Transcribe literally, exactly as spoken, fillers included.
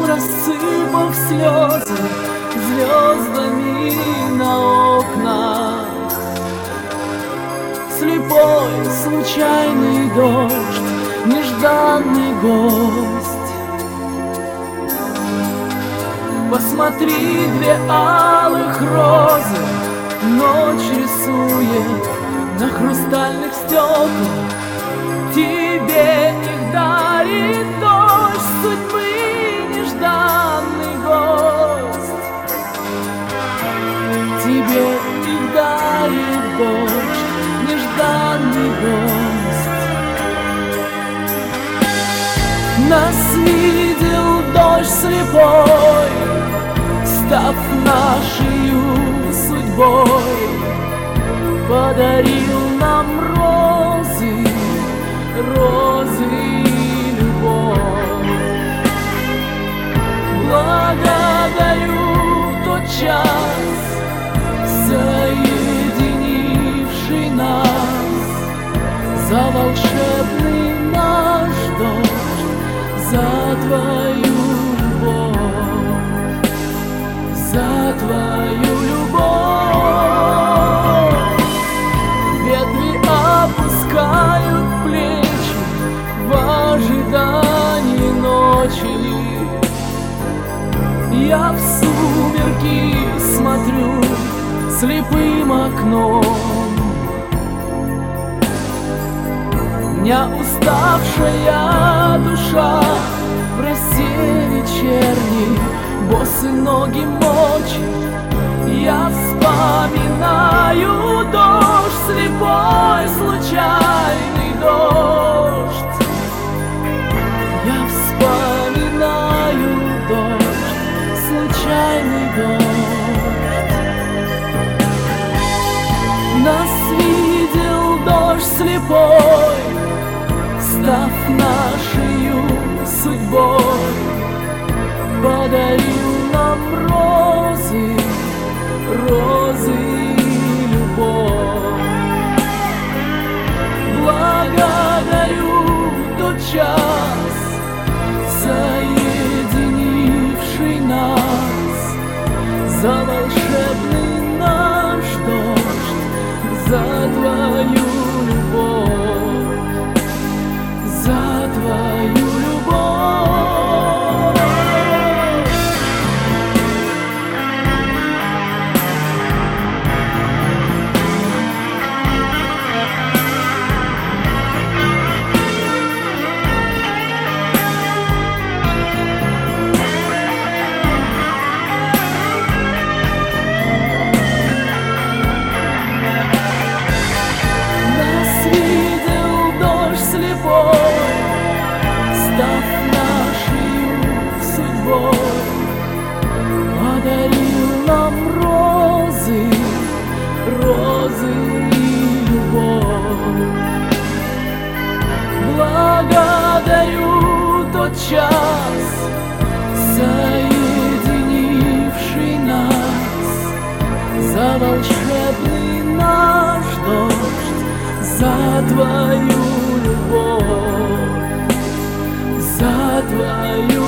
рассыпав слезы звездами на окнах. Слепой, случайный дождь, нежданный гость. Посмотри, две алых розы ночь рисует на хрустальных стеклах. Тебе их дарит дождь судьбы, нежданный гость. Тебе их дарит дождь, нежданный гость. Нас видел дождь слепой, став нашею судьбой, подарил нам розы, розы и любовь. Благодарю тот час, соединивший нас, за волшебный наш дождь, за твою любовь, за твою любовь. Ветви опускают плечи в ожидании ночи. Я в сумерки смотрю слепым окном. Меня уставшая душа в росе вечерней, босые ноги мочит. Я вспоминаю дождь слепой, случайный дождь. Я вспоминаю дождь, случайный дождь. Нас видел дождь слепой, став нашею судьбой, подарил нам розы, розы и любовь. Благодарю тот час, соединивший нас, за волшебный наш дождь, за твою любовь, за твою любовь. Став нашей судьбой, подарил нам розы, розы и любовь. Благодарю тот час, соединивший нас, за волшебный наш дождь, за твою любовь, за твою